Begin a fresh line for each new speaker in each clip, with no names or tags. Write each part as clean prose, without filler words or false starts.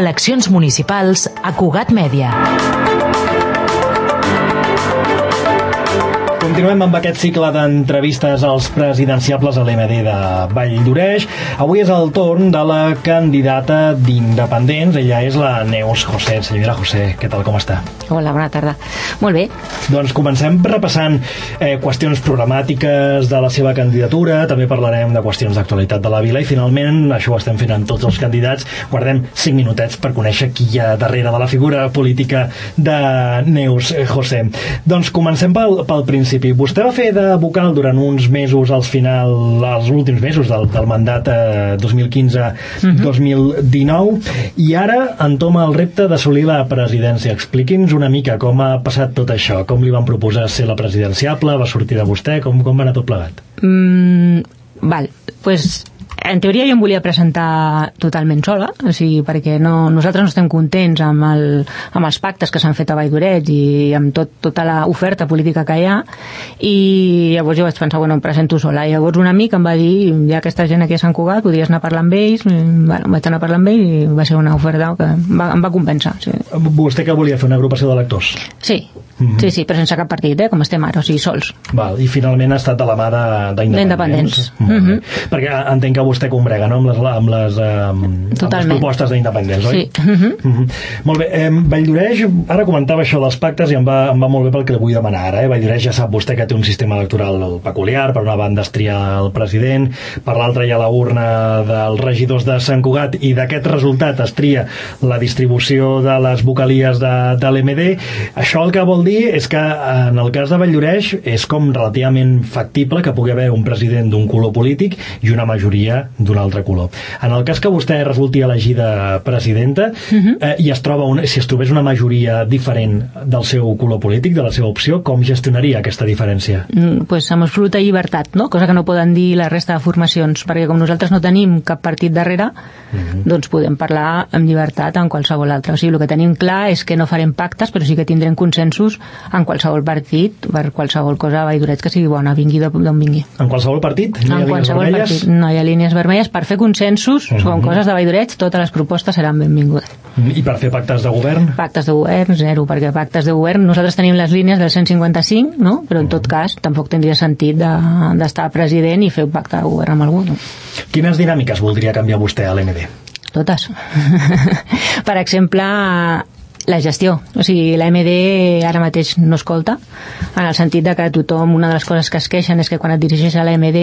Eleccions municipals a Cugat Mèdia.
Continuem amb aquest cicle d'entrevistes als presidenciables a l'MD de Valldoreix. Avui és el torn de la candidata d'Independents. Ella és la Neus José. Senyora José, què tal, com està?
Hola, bona tarda. Molt bé.
Doncs comencem repassant qüestions programàtiques de la seva candidatura. També parlarem de qüestions d'actualitat de la vila i finalment, això ho estem fent amb tots els candidats, guardem 5 minutets per conèixer qui hi ha darrere de la figura política de Neus José. Doncs comencem pel principi. Vostè va fer de vocal durant uns mesos als últims mesos del mandat 2015-2019 i ara entoma el repte d'assolir la presidència. Expliqui'ns una mica com ha passat tot això, com li van proposar ser la presidenciable, va sortir de vostè, com va anar tot plegat?
Pues en teoria jo em volia presentar totalment sola, o sigui, perquè nosaltres no estem contents amb els pactes que s'han fet a Valldoreix i amb tota l'oferta política que hi ha, i llavors jo vaig pensar, bueno, em presento sola. I llavors un amic em va dir, hi ha aquesta gent aquí a Sant Cugat, podries anar a parlar amb ells. Bueno, vaig anar a parlar amb ells i va ser una oferta que em va convèncer. Sí.
Vostè que volia fer una agrupació d'electors?
Sí. Sí, però sense cap partit, com estem ara, o sigui, sols.
Val, i finalment ha estat de la mà d'Independents. Perquè entenc que vostè combrega, no?, amb les propostes d'Independents, oi?
Sí.
Molt bé, Valldoreix, ara comentava això dels pactes i em va molt bé pel que li vull demanar ara. Valldoreix ja sap vostè que té un sistema electoral peculiar, per una banda es tria el president, per l'altra hi ha la urna dels regidors de Sant Cugat i d'aquest resultat es tria la distribució de les vocalies de l'MD. Això el que vol dir és que en el cas de Valldoreix és com relativament factible que pugui haver un president d'un color polític i una majoria d'un altre color. En el cas que vostè resulti elegida presidenta i si es trobés una majoria diferent del seu color polític, de la seva opció, com gestionaria aquesta diferència?
Pues amb absoluta llibertat, no? Cosa que no poden dir la resta de formacions, perquè com nosaltres no tenim cap partit darrere, doncs podem parlar amb llibertat en qualsevol altre. O sigui, el que tenim clar és que no farem pactes, però sí que tindrem consensos en qualsevol partit, per qualsevol cosa a Valldoreix que sigui bona, vingui d'on vingui.
En qualsevol partit?
No hi ha línies vermelles? No hi ha línies vermelles. Per fer consensos sobre coses de Valldoreix, totes les propostes seran benvingudes.
I per fer pactes de govern?
Pactes de govern, zero, perquè pactes de govern, nosaltres tenim les línies del 155, no? Però en tot cas tampoc tindria sentit d'estar president i fer un pacte de govern amb algú. No?
Quines dinàmiques voldria canviar vostè a l'MD?
Totes. Per exemple, la gestió. O sigui, l'AMD ara mateix no escolta, en el sentit de que tothom, una de les coses que es queixen és que quan et dirigeixes a l'AMD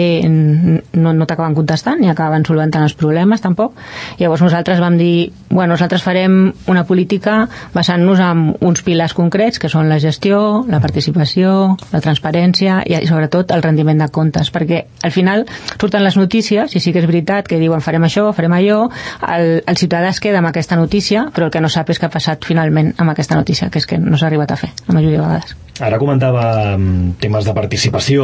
no t'acaben contestant ni acaben solventant els problemes tampoc. Llavors nosaltres vam dir, bueno, nosaltres farem una política basant-nos en uns pilars concrets que són la gestió, la participació, la transparència i sobretot el rendiment de comptes, perquè al final surten les notícies i sí que és veritat que diuen farem això, farem allò, el ciutadà es queda amb aquesta notícia, però el que no sap és què ha passat finalment amb aquesta notícia, que és que no s'ha arribat a fer la majoria de vegades.
Ara comentava temes de participació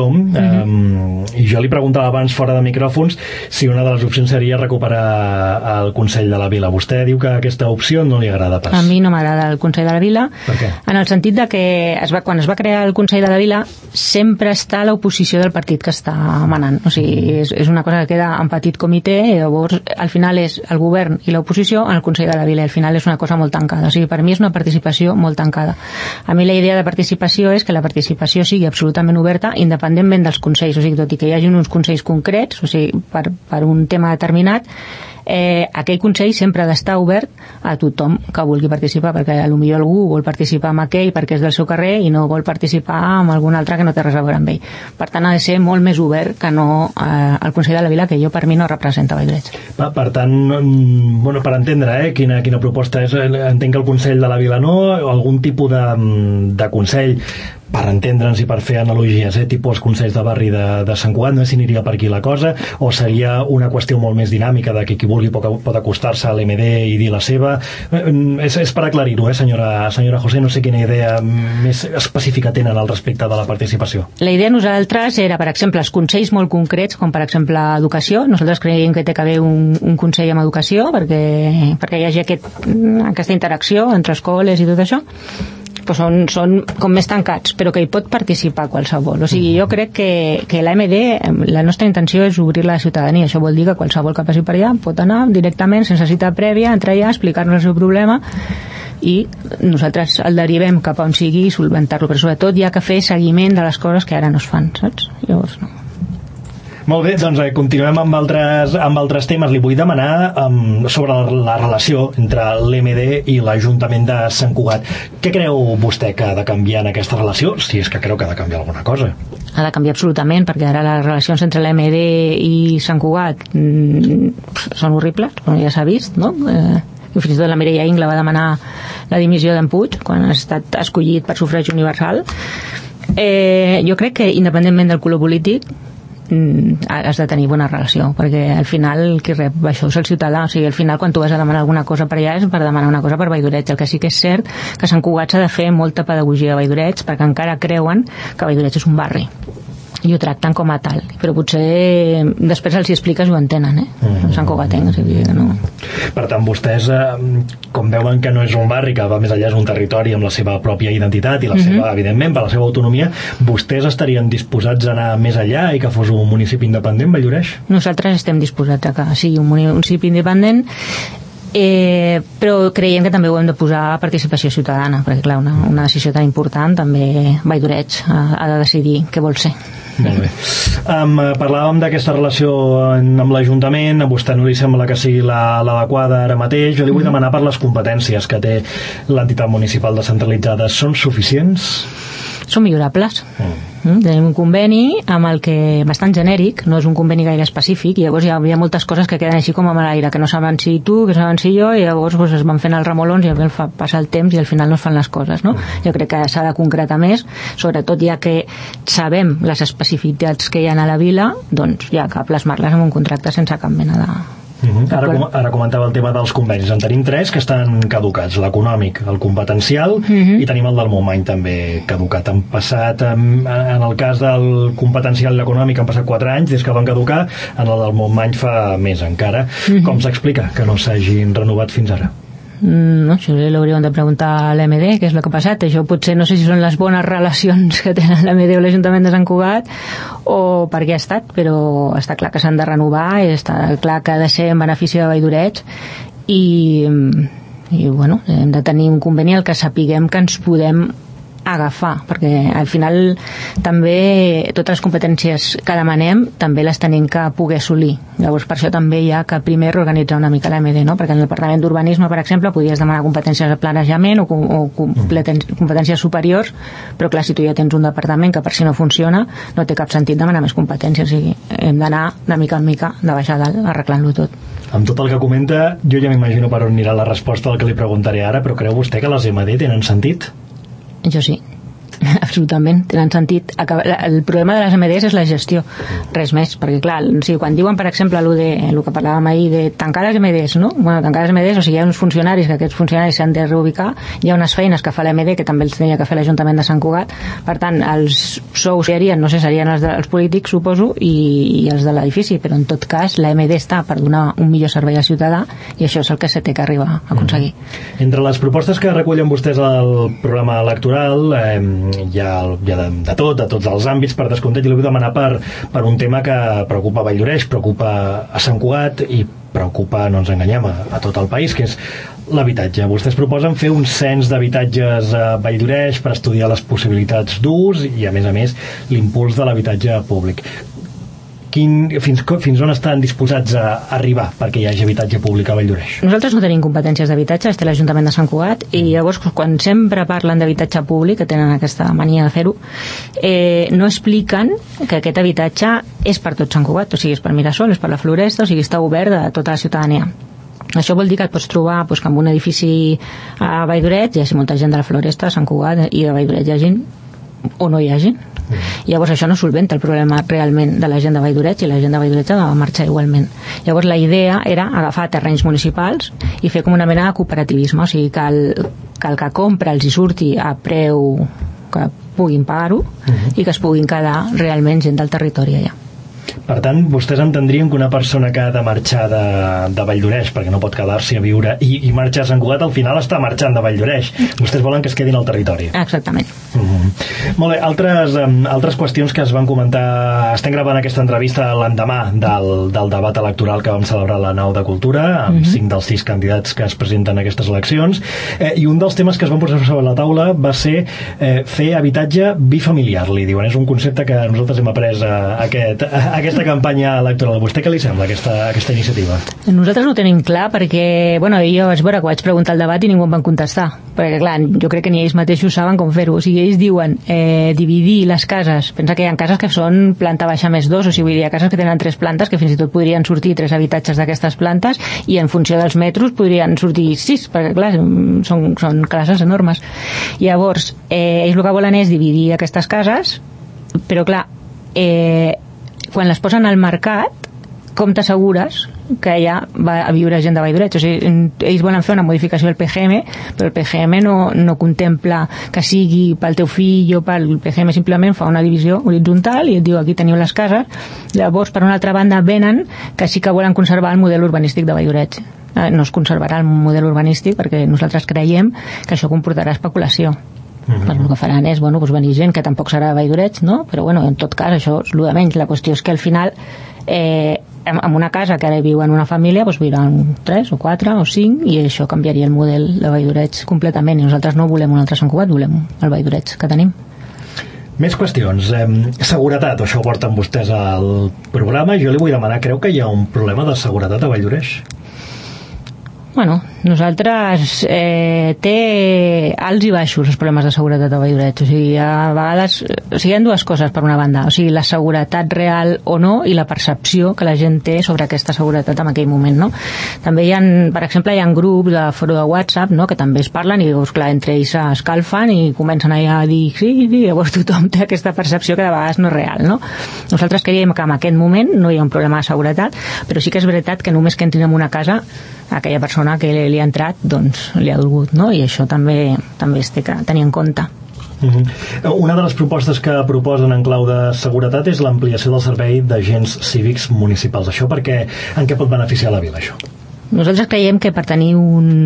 i jo li preguntava abans fora de micròfons si una de les opcions seria recuperar el Consell de la Vila. Vostè diu que aquesta opció no li agrada pas.
A mi no m'agrada el Consell de la Vila.
Per què?
En el sentit de que quan es va crear el Consell de la Vila sempre està l'oposició del partit que està manant. O sigui, és una cosa que queda en petit comitè i llavors al final és el govern i l'oposició en el Consell de la Vila i al final és una cosa molt tancada. O sigui, per mi és una participació molt tancada. A mi la idea de participació és que la participació sigui absolutament oberta independentment dels consells, o sigui, tot i que hi hagi uns consells concrets, o sigui, per un tema determinat, aquell consell sempre ha d'estar obert a tothom que vulgui participar, perquè potser algú vol participar amb aquell perquè és del seu carrer i no vol participar amb algun altre que no té res a veure amb ell. Per tant, ha de ser molt més obert que no el Consell de la Vila, que jo per mi no representa Valldoreix.
Per tant, bueno, per entendre quina proposta és, entenc que el Consell de la Vila no, algun tipus de consell per entendre'ns i per fer analogies, tipus els consells de barri de Sant Cugat, no sé si aniria per aquí la cosa, o seria una qüestió molt més dinàmica de que qui vulgui pot acostar-se a l'MD i dir la seva. És per aclarir-ho, senyora José, no sé quina idea més específica tenen al respecte de la participació.
La idea nosaltres era, per exemple, els consells molt concrets, com per exemple educació. Nosaltres creiem que té que haver un consell amb educació perquè hi hagi aquesta interacció entre escoles i tot això. pues són com més tancats, però que hi pot participar qualsevol. O sigui, jo crec que l'AMD, la nostra intenció és obrir la ciutadania. Això vol dir que qualsevol que passi per allà pot anar directament, sense cita prèvia, entrar allà, explicar-nos el seu problema i nosaltres el derivem cap a on sigui i solventar-lo, però sobretot hi ha que fer seguiment de les coses que ara no es fan, saps? Llavors no.
Molt bé, doncs continuem amb altres temes. Li vull demanar sobre la relació entre l'EMD i l'Ajuntament de Sant Cugat. Què creu vostè que ha de canviar en aquesta relació, si és que creu que ha de canviar alguna cosa?
Ha de canviar absolutament, perquè ara les relacions entre l'EMD i Sant Cugat són horribles, com ja s'ha vist, no? I fins i tot la Mireia Ingla va demanar la dimissió d'en Puig quan ha estat escollit per sufragi universal. Jo crec que independentment del color polític has de tenir bona relació, perquè al final qui rep això és el ciutadà. O sigui, al final quan tu vas a demanar alguna cosa per allà és per demanar una cosa per Valldoreig. El que sí que és cert que Sant Cugat s'ha de fer molta pedagogia a Valldoreig, perquè encara creuen que Valldoreig és un barri i ho tracten com a tal, però potser després els hi expliques i ho entenen, Sant Cugatenc, o sigui que no.
Per tant, vostès, com veuen que no és un barri, que va més enllà, és un territori amb la seva pròpia identitat i la seva, evidentment, per la seva autonomia, vostès estarien disposats a anar més enllà i que fos un municipi independent, Valldoreig?
Nosaltres estem disposats a que sigui un municipi independent, però creiem que també ho hem de posar a participació ciutadana, perquè clar, una decisió tan important també Valldoreig ha de decidir què vol ser.
Molt bé. Parlàvem d'aquesta relació amb l'Ajuntament, a vostè no li sembla que sigui l'adequada ara mateix. Jo li vull demanar per les competències que té l'entitat municipal descentralitzada. Són suficients?
Són millorables. Tenim un conveni amb el que bastant genèric, no és un conveni gaire específic, i llavors hi ha moltes coses que queden així com a l'aire, que no saben si tu, que saben si jo, i llavors es van fent els remolons i passa el temps i al final no es fan les coses, no? Jo crec que s'ha de concretar més, sobretot ja que sabem les especificitats que hi ha a la vila, doncs ja que plasmar-les en un contracte sense cap mena de...
Ara comentava el tema dels convenis. En tenim 3 que estan caducats: l'econòmic, el competencial i tenim el del Montmany també caducat. Han passat, en el cas del competencial i l'econòmic han passat 4 anys des que van caducar, en el del Montmany fa més encara. Com s'explica que no s'hagin renovat fins ara?
No, això l'hauríem de preguntar a l'EMD què és el que ha passat. Això potser no sé si són les bones relacions que tenen l'EMD o l'Ajuntament de Sant Cugat o per què ha estat, però està clar que s'han de renovar i està clar que ha de ser en benefici de Valldoreig i bueno, hem de tenir un conveni al que sapiguem que ens podem agafar, perquè al final també totes les competències que demanem també les tenim que poder assolir. Llavors per això també hi ha que primer reorganitzar una mica l'AMD, no? Perquè en el Departament d'Urbanisme, per exemple, podies demanar competències de planejament o competències superiors, però clar, si tu ja tens un departament que per si no funciona no té cap sentit demanar més competències. O sigui, hem d'anar de mica en mica, de baix a dalt, arreglant-lo tot.
Amb tot el que comenta, jo ja m'imagino per on anirà la resposta del que li preguntaré ara, però creu vostè que les EMD tenen sentit?
Jo sí, absolutament, tenen sentit. El problema de les EMDs és la gestió, res més, perquè clar, quan diuen per exemple el que parlàvem ahir de tancar les EMDs, no? Bueno, tancar les EMDs, o sigui, hi ha uns funcionaris que aquests funcionaris s'han de reubicar, hi ha unes feines que fa l'EMD que també els tenia que fer l'Ajuntament de Sant Cugat, per tant, els sous serien, no sé, serien els polítics, suposo, i els de l'edifici, però en tot cas l'EMD està per donar un millor servei al ciutadà i això és el que se té que arribar a aconseguir.
Entre les propostes que recullen vostès al programa electoral hi ha de tots els àmbits, per descomptat, i li vull demanar per un tema que preocupa a Valldoreig, preocupa a Sant Cugat i preocupa, no ens enganyem, a tot el país, que és l'habitatge. Vostès proposen fer un cens d'habitatges a Valldoreig per estudiar les possibilitats d'ús i, a més, l'impuls de l'habitatge públic. Fins on estan disposats a arribar perquè hi hagi habitatge públic a Valldoreig?
Nosaltres no tenim competències d'habitatge, té l'Ajuntament de Sant Cugat, i llavors quan sempre parlen d'habitatge públic, que tenen aquesta mania de fer-ho, no expliquen que aquest habitatge és per tot Sant Cugat, o sigui, és per Mirasol, és per la Floresta, o sigui, està obert a tota la ciutadania. Això vol dir que et pots trobar que en un edifici a Valldoreig hi hagi molta gent de la Floresta, a Sant Cugat, i a Valldoreig hi hagi o no hi hagi. Llavors això no solventa el problema realment de la gent de Valldoreig, i la gent de Valldoreig ha de marxar igualment. Llavors la idea era agafar terrenys municipals i fer com una mena de cooperativisme, o sigui que el que compra els hi surti a preu que puguin pagar-ho i que es puguin quedar realment gent del territori allà.
Per tant, vostès entendrien que una persona que ha de marxar de Valldoreix, perquè no pot quedar-s'hi a viure i marxar a Sant Cugat, al final està marxant de Valldoreix. Vostès volen que es quedin al territori.
Exactament.
Molt bé, altres qüestions que es van comentar. Estem gravant aquesta entrevista l'endemà del debat electoral que vam celebrar a la Nau de Cultura, amb 5 dels 6 candidats que es presenten a aquestes eleccions, i un dels temes que es van posar sobre la taula va ser fer habitatge bifamiliar, li diuen. És un concepte que nosaltres hem après aquesta campanya electoral. A vostè què li sembla aquesta iniciativa?
Nosaltres no ho tenim clar perquè, bueno, jo vaig veure que vaig preguntar al debat i ningú em van contestar, perquè clar, jo crec que ni ells mateixos saben com fer-ho. O sigui, ells diuen dividir les cases. Pensa que hi ha cases que són planta baixa més 2, o sigui, hi ha cases que tenen 3 plantes, que fins i tot podrien sortir 3 habitatges d'aquestes plantes, i en funció dels metres podrien sortir 6, perquè clar, són cases enormes. Llavors, ells el que volen és dividir aquestes cases, però clar, quan les posen al mercat, com t'assegures que allà va a viure gent de Valldoreix? O sigui, ells volen fer una modificació del PGM, però el PGM no contempla que sigui pel teu fill o pel PGM, simplement fa una divisió horitzontal i et diu aquí teniu les cases. Llavors, per una altra banda, venen que sí que volen conservar el model urbanístic de Valldoreix. No es conservarà el model urbanístic perquè nosaltres creiem que això comportarà especulació. Pues el que faran és venir gent que tampoc serà de Valldoreix, no? Però en tot cas això és el de menys. La qüestió és que al final en una casa que ara hi viu en una família viuran 3 o 4 o 5 i això canviaria el model de Valldoreix completament, i nosaltres no volem un altre Sant Cugat, volem el Valldoreix que tenim.
Més qüestions. Seguretat, això ho porten vostès al programa. Jo li vull demanar, creu que hi ha un problema de seguretat a Valldoreix?
Bueno, nosaltres té alts i baixos els problemes de seguretat a Valldoreix. O sigui, a vegades hi ha dues coses per una banda, o sigui, la seguretat real o no i la percepció que la gent té sobre aquesta seguretat en aquell moment, no? També hi ha, per exemple, hi ha grups de foro de WhatsApp, no?, que també es parlen i llavors, clar, entre ells s'escalfen i comencen a dir sí, llavors tothom té aquesta percepció que de vegades no és real, no? Nosaltres creiem que en aquest moment no hi ha un problema de seguretat, però sí que és veritat que només que entrin en una casa aquella persona que li ha entrat doncs li ha dolgut, no? I això també es té que tenir en compte.
Una de les propostes que proposen en clau de seguretat és l'ampliació del servei d'agents cívics municipals. Això en què pot beneficiar la vila, això?
Nosaltres creiem que per tenir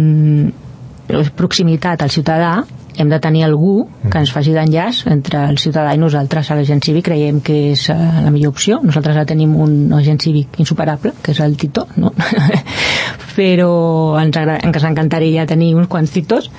proximitat al ciutadà hem de tenir algú que ens faci d'enllaç entre el ciutadà i nosaltres. A l'agent cívic creiem que és la millor opció. Nosaltres ja tenim un agent cívic insuperable, que és el Tito, no? Però ens encantaria tenir uns quants Titos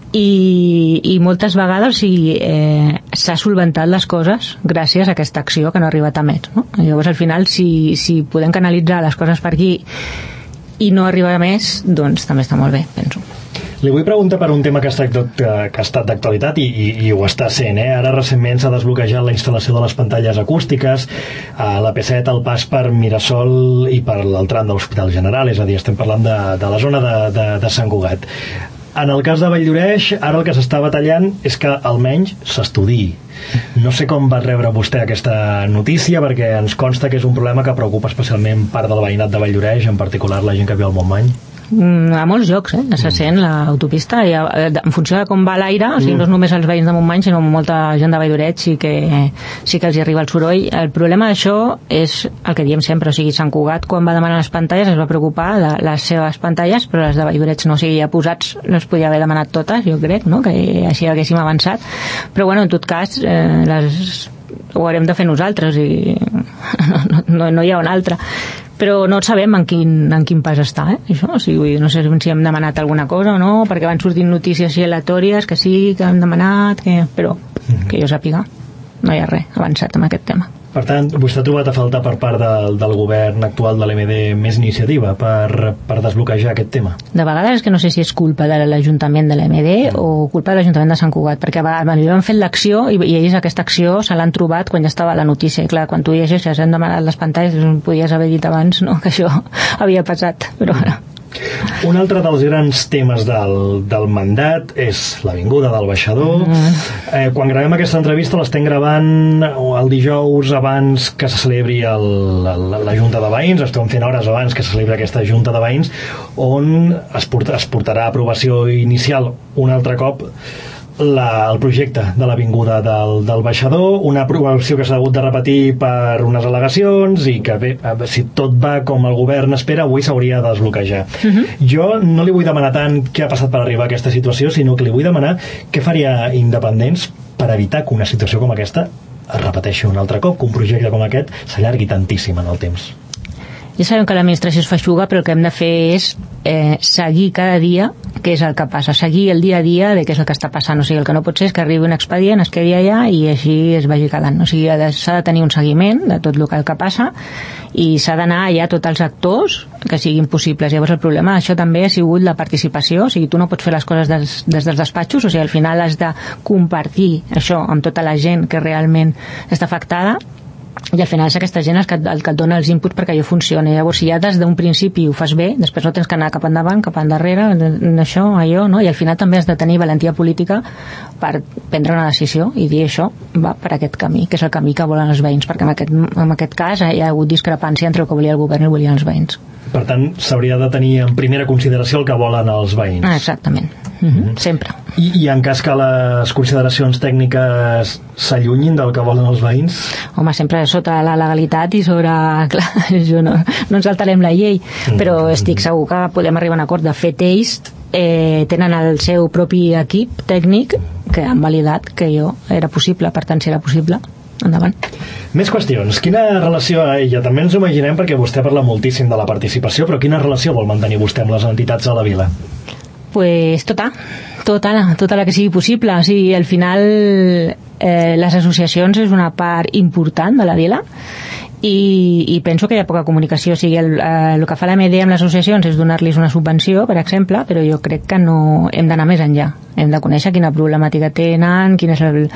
i moltes vegades s'ha solventat les coses gràcies a aquesta acció que no ha arribat a més, no? Llavors al final si podem canalitzar les coses per aquí i no arribar a més, doncs també està molt bé, penso.
Li vull preguntar per un tema que ha estat d'actualitat i ho està sent. Ara recentment s'ha desbloquejat la instal·lació de les pantalles acústiques a la P7, al pas per Mirasol i per el tram de l'Hospital General, és a dir, estem parlant de la zona de Sant Cugat. En el cas de Valldoreix, ara el que s'està batallant és que almenys s'estudiï. No sé com va rebre vostè aquesta notícia, perquè ens consta que és un problema que preocupa especialment part del veïnat de Valldoreix, en particular la gent que viu al Montmany.
A molts llocs, se sent l'autopista en funció de com va l'aire, o sigui, no és només els veïns de Montmany, sinó molta gent de Valldoreix sí que els hi arriba el soroll. El problema d'això és el que diem sempre, o sigui, Sant Cugat quan va demanar les pantalles es va preocupar de les seves pantalles, però les de Valldoreix no, o sigui, ja posats no es podia haver demanat totes, jo crec, no?, que així haguéssim avançat, però en tot cas ho haurem de fer nosaltres i no hi ha una altra, però no sabem en quin pas està, això, o sigui, no sé si hem demanat alguna cosa o no, perquè van sortint notícies així aleatòries que sí, que hem demanat, però que jo sàpiga no hi ha res avançat amb aquest tema.
Per tant, vostè ha trobat a faltar per part del govern actual de l'MD més iniciativa per desbloquejar aquest tema?
De vegades és que no sé si és culpa de l'Ajuntament de l'MD o culpa de l'Ajuntament de Sant Cugat, perquè han fet l'acció i ells aquesta acció se l'han trobat quan ja estava la notícia, i clar, quan tu llegeixes hem demanat les pantalles, podies haver dit abans, no?, que això havia passat, però bueno.
Un altre dels grans temes del mandat és l'Avinguda del Baixador. Quan gravem aquesta entrevista l'estem gravant el dijous abans que se celebri la Junta de Veïns, estem fent hores abans que se celebri aquesta Junta de Veïns, on es portarà a aprovació inicial un altre cop el projecte de l'avinguda del baixador, una aprovació que s'ha hagut de repetir per unes al·legacions i que bé, si tot va com el govern espera, avui s'hauria de desbloquejar. Jo no li vull demanar tant què ha passat per arribar a aquesta situació, sinó que li vull demanar què faria Independents per evitar que una situació com aquesta es repeteixi un altre cop, que un projecte com aquest s'allargui tantíssim en el temps.
Ja sabem que l'administració es feixuga, però el que hem de fer és seguir cada dia què és el que passa, seguir el dia a dia de què és el que està passant. O sigui, el que no pot ser és que arribi un expedient, es quedi allà i així es vagi quedant. O sigui, s'ha de tenir un seguiment de tot el que passa i s'ha d'anar allà a tots els actors que siguin possibles. Llavors el problema d'això també ha sigut la participació, o sigui, tu no pots fer les coses des dels despatxos, o sigui, al final has de compartir això amb tota la gent que realment està afectada, i al final és aquesta gent el que et dona els inputs perquè allò funcioni. Llavors, si ja des d'un principi ho fas bé, després no tens que anar cap endavant, cap endarrere, això, allò, no? I al final també has de tenir valentia política per prendre una decisió i dir això va per aquest camí, que és el camí que volen els veïns, perquè en aquest cas hi ha hagut discrepància entre el que volia el govern i el que volien els veïns.
Per tant, s'hauria de tenir en primera consideració el que volen els veïns.
Exactament. Sempre.
I en cas que les consideracions tècniques s'allunyin del que volen els veïns?
Home, sempre sota la legalitat i sobre... Clar, no ens saltarem la llei, però estic segur que podem arribar a un acord. De fet, ells tenen el seu propi equip tècnic que han validat que allò era possible, per tant, si era possible, endavant.
Més qüestions. Quina relació a ella? També ens ho imaginem perquè vostè parla moltíssim de la participació, però quina relació vol mantenir vostè amb les entitats de la vila?
Pues tota la que sigui possible. O sigui, al final les associacions és una part important de la vila i penso que hi ha poca comunicació. O sigui, el que fa l'AMD amb les associacions és donar-los una subvenció, per exemple, però jo crec que no hem d'anar més enllà. Hem de conèixer quina problemàtica tenen, quin és el...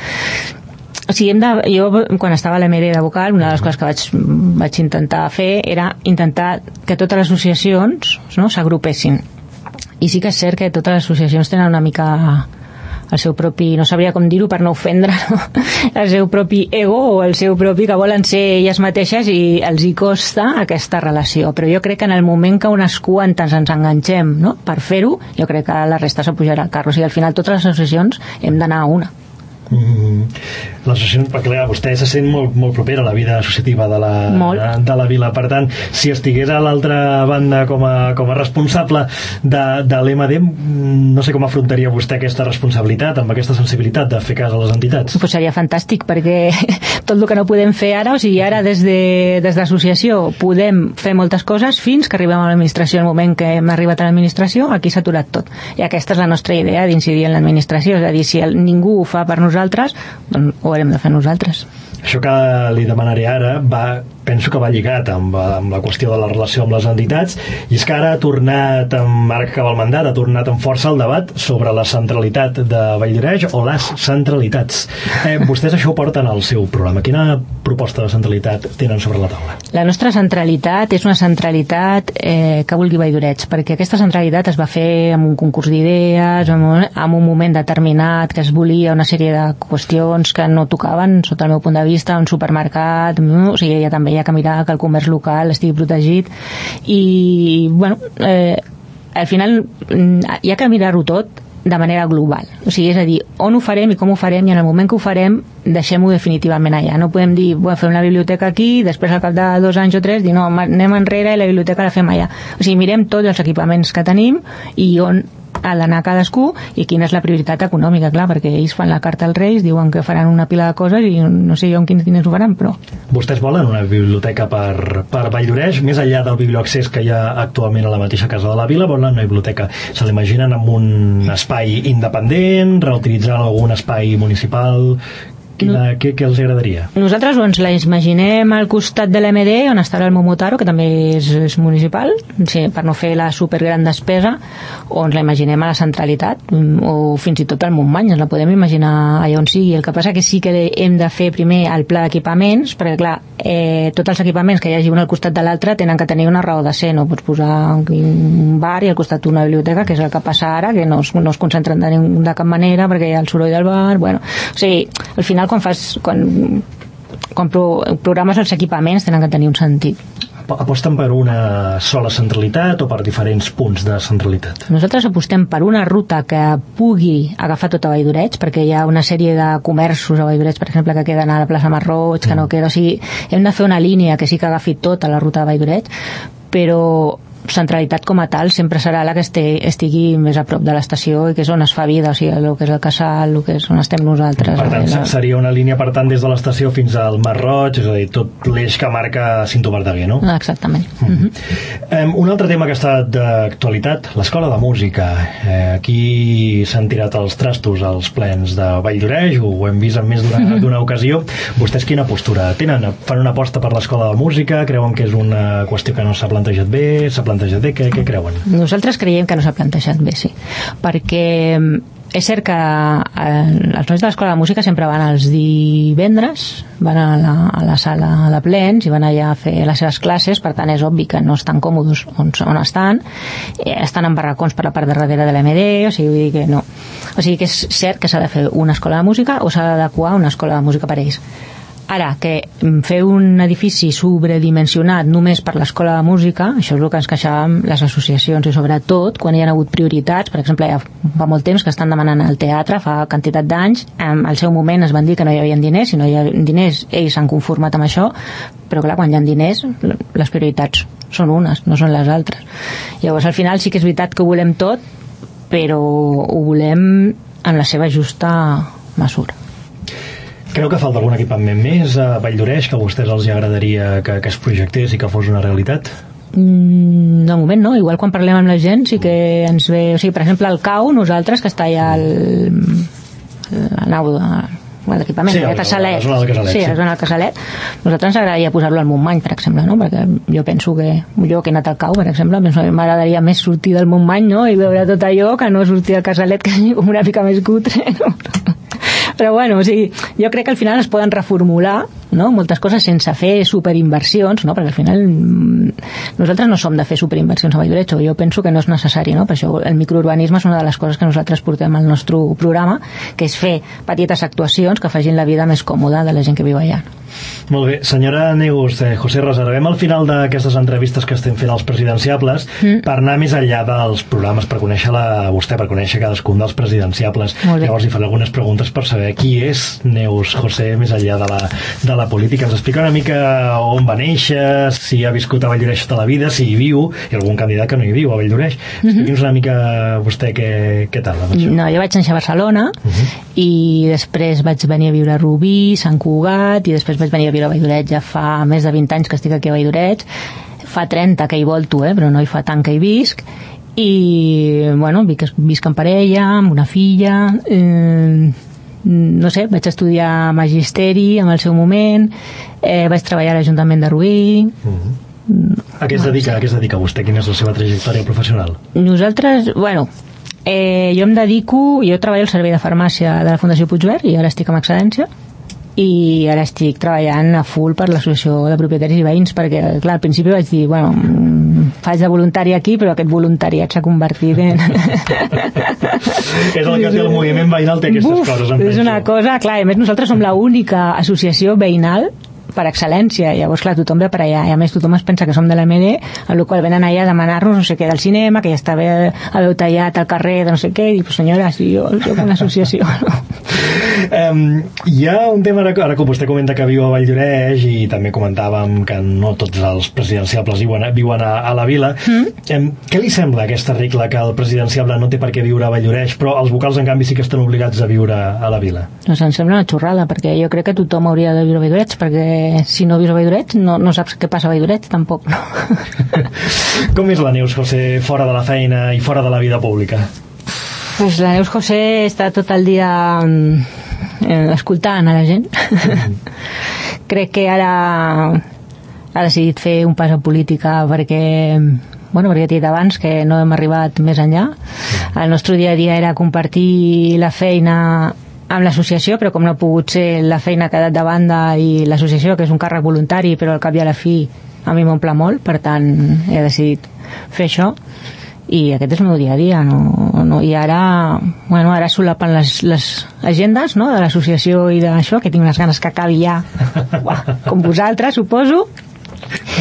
O sigui, jo quan estava a l'AMD de vocal, una de les coses que vaig intentar fer era intentar que totes les associacions, no, s'agrupessin. I sí que és cert que totes les associacions tenen una mica el seu propi, no sabria com dir-ho per no ofendre, no? El seu propi ego o el seu propi que volen ser elles mateixes i els hi costa aquesta relació. Però jo crec que en el moment que unes quantes ens enganxem, no?, per fer-ho, jo crec que la resta s'apujarà al carro. O sigui, al final totes les associacions hem d'anar a una.
L'associació, perquè clar, vostè se sent molt propera a la vida associativa de la vila, per tant, si estigués a l'altra banda com a responsable de l'EMD, no sé com afrontaria vostè aquesta responsabilitat, amb aquesta sensibilitat de fer cas a les entitats.
Pues seria fantàstic, perquè tot el que no podem fer ara, o sigui, ara des d'associació podem fer moltes coses fins que arribem a l'administració. El moment que hem arribat a l'administració, aquí s'ha aturat tot, i aquesta és la nostra idea, d'incidir en l'administració. És a dir, si ningú ho fa per nosaltres, doncs ho haurem de fer nosaltres.
Això que li demanaré ara penso que va lligat amb la qüestió de la relació amb les entitats, i és que ara ha tornat, ara que acaba el mandat, ha tornat amb força el debat sobre la centralitat de Valldoreix o les centralitats. Vostès això ho porten al seu programa. Quina proposta de centralitat tenen sobre la taula?
La nostra centralitat és una centralitat que vulgui Valldoreix, perquè aquesta centralitat es va fer amb un concurs d'idees, en un moment determinat que es volia una sèrie de qüestions que no tocaven, sota el meu punt de vista, un supermercat, o sigui, ja també hi ha que mirar que el comerç local estigui protegit i, bueno, al final hi ha que mirar-ho tot de manera global. O sigui, és a dir, on ho farem i com ho farem, i en el moment que ho farem deixem-ho definitivament allà. No podem dir, fem la biblioteca aquí, després al cap de 2 anys o 3 dir, no, anem enrere i la biblioteca la fem allà. O sigui, mirem tots els equipaments que tenim i on ha d'anar cadascú i quina és la prioritat econòmica, clar, perquè ells fan la carta als Reis, diuen que faran una pila de coses i no sé jo en quins diners ho faran, però...
Vostès volen una biblioteca per Valldoreix, més enllà del biblioaccés que hi ha actualment a la mateixa casa de la vila, volen una biblioteca. Se l'imaginen amb un espai independent, reutilitzant algun espai municipal... Què els agradaria?
Nosaltres ens la imaginem al costat de l'MD, on estarà el Momotaro, que també és municipal, sí, per no fer la supergran despesa, o ens la imaginem a la centralitat, o fins i tot al Montmany, ens la podem imaginar allà on sigui. El que passa que sí que hem de fer primer el pla d'equipaments, perquè clar, tots els equipaments que hi hagi un al costat de l'altre tenen que tenir una raó de ser, no pots posar un bar i al costat una biblioteca, que és el que passa ara, que no es concentren de cap manera perquè hi ha el soroll del bar, bueno, o sigui, al final quan programes els equipaments tenen que tenir un sentit.
aposten per una sola centralitat o per diferents punts de centralitat?
Nosaltres apostem per una ruta que pugui agafar tot a Valldoreig, perquè hi ha una sèrie de comerços a Valldoreig, per exemple, que queden a la plaça Marroig, que no queda... O sigui, hem de fer una línia que sí que agafi tota la ruta de Valldoreig, però centralitat com a tal sempre serà la que estigui més a prop de l'estació i que és on es fa vida, o sigui, el que és el Casal, el que és on estem nosaltres.
Per tant, seria una línia, per tant, des de l'estació fins al Mar Roig, és a dir, tot l'eix que marca Cinto Verdaguer, no?
Exactament.
Un altre tema que ha estat d'actualitat, l'escola de música. Aquí s'han tirat els trastos als plens de Valldoreig, ho hem vist en més d'una ocasió. Vostès quina postura tenen? Fan una aposta per l'escola de música? Creuen que és una qüestió que no s'ha plantejat bé? S'ha plantejat bé? Què creuen?
Nosaltres creiem que no s'ha plantejat bé, sí. Perquè és cert que els nois de l'escola de música sempre van els divendres, van a la sala de plens i van allà a fer les seves classes, per tant és obvi que no estan còmodes on estan en barracons per la part de darrere de l'MD, o sigui, vull dir que no. O sigui que és cert que s'ha de fer una escola de música o s'ha d'adequar una escola de música per a ells. Ara, que fer un edifici sobredimensionat només per l'escola de música, això és el que ens queixàvem les associacions, i sobretot quan hi ha hagut prioritats. Per exemple, ja fa molt temps que estan demanant al teatre, fa quantitat d'anys, al seu moment es van dir que no hi havia diners, si no hi ha diners ells s'han conformat amb això, però clar, quan hi ha diners les prioritats són unes, no són les altres. Llavors al final sí que és veritat que ho volem tot, però ho volem en la seva justa mesura.
Creu que falta algun equipament més a Valldoreig que a vostès els agradaria que es projectés i que fos una realitat?
De moment no, igual quan parlem amb la gent sí que ens ve, o sigui, per exemple el CAU, nosaltres, que està allà la nau de l'equipament,
la zona del Casalet.
Sí, la zona del Casalet. Nosaltres ens agradaria posar-lo al Montmany, per exemple, no? Perquè jo penso que jo que he anat al CAU, per exemple, m'agradaria més sortir del Montmany, no? I veure tot allò que no sortir al Casalet, que és com una mica més cutre, no? Però bueno, o sigui, jo crec que al final es poden reformular, no? Moltes coses sense fer superinversions, no? Perquè al final nosaltres no som de fer superinversions a Valldoreig, jo penso que no és necessari, no? Per això el microurbanisme és una de les coses que nosaltres portem al nostre programa, que és fer petites actuacions que facin la vida més còmoda de la gent que viu allà.
Molt bé, senyora Neus, José, reservem al final d'aquestes entrevistes que estem fent als presidenciables per anar més enllà dels programes, per conèixer-la vostè, per conèixer cadascun dels presidenciables. Llavors li faré algunes preguntes per saber qui és Neus José més enllà de la política. Ens explica una mica on va néixer, si ha viscut a Valldoreig tota la vida, si hi viu, i algun candidat que no hi viu a Valldoreig. Expliqui'ns una mica vostè què tal.
No, jo vaig néixer a Barcelona i després vaig venir a viure a Rubí, Sant Cugat, i després vaig venir a viure a Valldoreig. Ja fa més de 20 anys que estic aquí a Valldoreig, fa 30 que hi volto, però no hi fa tant que hi visc, i bueno, visc en parella, amb una filla, no sé, vaig estudiar magisteri en el seu moment, vaig treballar a l'Ajuntament de Rubí.
A què es dedica vostè? Quina és la seva trajectòria professional?
Nosaltres, bueno, jo treballo al servei de farmàcia de la Fundació Puigverd i ara estic amb excedència, i ara estic treballant a full per l'associació de propietaris i veïns, perquè clar, al principi vaig dir, bueno, faig de voluntari aquí, però aquest voluntariat s'ha convertit en...
És el que té el moviment veïnal, té aquestes coses.
És una cosa, clar, a més nosaltres som l'única associació veïnal per excel·lència, llavors clar, tothom ve per allà i a més tothom es pensa que som de l'MD, amb la qual venen allà a demanar-nos no sé què del cinema, que ja està bé haver tallat al carrer de no sé què, i pues senyora, si jo soc una associació.
Hi ha un tema, ara que vostè comenta que viu a Valldoreig i també comentàvem que no tots els presidenciables viuen a la vila. Què li sembla aquesta regla que el presidenciable no té per què viure a Valldoreig, però els vocals en canvi sí que estan obligats a viure a la vila?
Doncs em sembla una xorrada, perquè jo crec que tothom hauria de viure a Valldoreig, perquè si no vius a Valldoreig no saps què passa a Valldoreig tampoc, no?
Com és la Neus José fora de la feina i fora de la vida pública?
Pues la Neus José està tot el dia escoltant a la gent. Crec que ara ha decidit fer un pas a política perquè he dit abans que no hem arribat més enllà. El nostre dia a dia era compartir la feina amb l'associació, però com no ha pogut ser, la feina ha quedat de banda i l'associació, que és un càrrec voluntari, però al cap i a la fi a mi m'omple molt, per tant he decidit fer això i aquest és el meu dia a dia, i ara solapen les agendes, no?, de l'associació i d'això, que tinc unes ganes que acabi ja com vosaltres, suposo,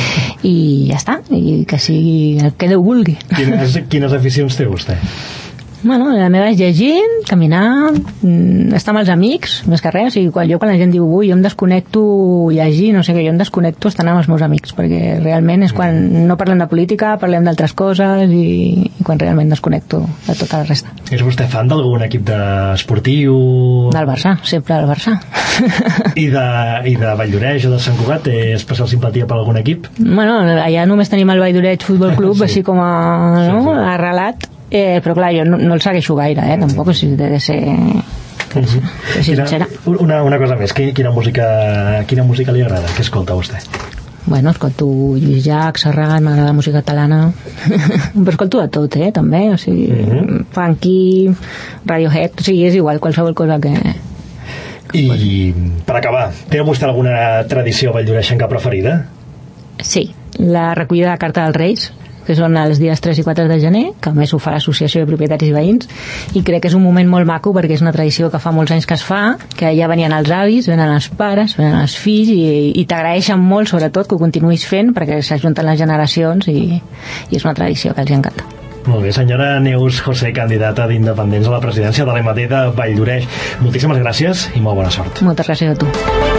i ja està, i que sigui el que Déu vulgui.
Quines aficions té vostè?
Bueno, la meva és llegir, caminar, estar amb els amics, més que res. O sigui, quan la gent diu, ui, jo em desconnecto llegir, no sé què, jo em desconnecto estant amb els meus amics, perquè realment és quan no parlem de política, parlem d'altres coses i quan realment desconnecto de tota la resta.
És vostè fan d'algun equip esportiu?
Del Barça, sempre del Barça.
I de Valldoreix o de Sant Cugat té especial simpatia per algun equip?
Bueno, allà només tenim el Valldoreix Futbol Club, sí. Així com arrelat. Però clar, jo no el segueixo gaire, tampoc, o sigui, de ser sincera.
Una cosa més, quina música li agrada? Què escolta vostè?
Bueno, escolto Lluís Llach, Serrat, m'agrada la música catalana, però escolto de tot, també, o sigui, funky, Radiohead, o sigui, és igual, qualsevol cosa que...
I per acabar, té vostè alguna tradició valldoreixenca preferida?
Sí, la recollida de carta dels Reis, que són els dies 3 i 4 de gener, que a més ho fa l'Associació de Propietaris i Veïns, i crec que és un moment molt maco perquè és una tradició que fa molts anys que es fa, que ja venien els avis, venen els pares, venen els fills, i t'agraeixen molt, sobretot, que ho continuïs fent, perquè s'ajunten les generacions i és una tradició que els encanta.
Molt bé, senyora Neus José, candidata d'Independents a la presidència de l'MD de Valldoreix. Moltíssimes gràcies i molt bona sort.
Moltes gràcies a tu.